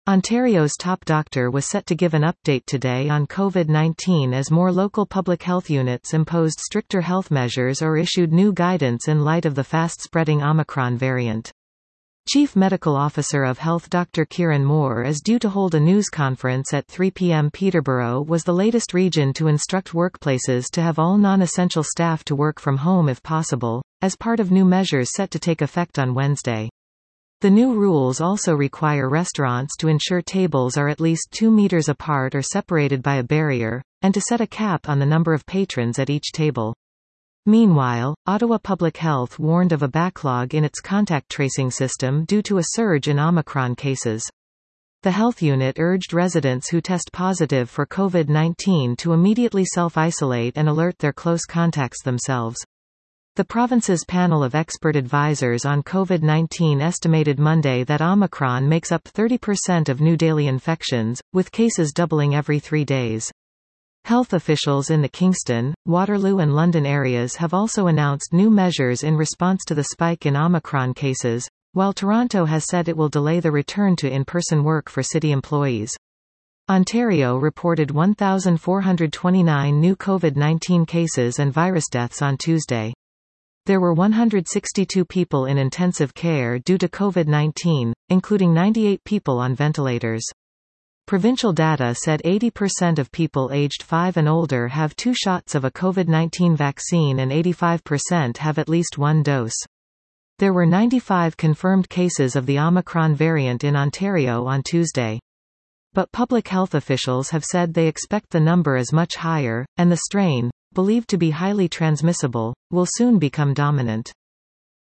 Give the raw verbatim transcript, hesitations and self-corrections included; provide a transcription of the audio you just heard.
Ontario's top doctor was set to give an update today on COVID nineteen as more local public health units imposed stricter health measures or issued new guidance in light of the fast-spreading Omicron variant. Chief Medical Officer of Health Doctor Kieran Moore is due to hold a news conference at three p m Peterborough was the latest region to instruct workplaces to have all non-essential staff to work from home if possible, as part of new measures set to take effect on Wednesday. The new rules also require restaurants to ensure tables are at least two meters apart or separated by a barrier, and to set a cap on the number of patrons at each table. Meanwhile, Ottawa Public Health warned of a backlog in its contact tracing system due to a surge in Omicron cases. The health unit urged residents who test positive for COVID nineteen to immediately self-isolate and alert their close contacts themselves. The province's panel of expert advisors on COVID nineteen estimated Monday that Omicron makes up thirty percent of new daily infections, with cases doubling every three days. Health officials in the Kingston, Waterloo and London areas have also announced new measures in response to the spike in Omicron cases, while Toronto has said it will delay the return to in-person work for city employees. Ontario reported one thousand four hundred twenty-nine new COVID nineteen cases and virus deaths on Tuesday. There were one hundred sixty-two people in intensive care due to COVID nineteen, including ninety-eight people on ventilators. Provincial data said eighty percent of people aged five and older have two shots of a COVID nineteen vaccine and eighty-five percent have at least one dose. There were ninety-five confirmed cases of the Omicron variant in Ontario on Tuesday. But public health officials have said they expect the number is much higher, and the strain, believed to be highly transmissible, will soon become dominant.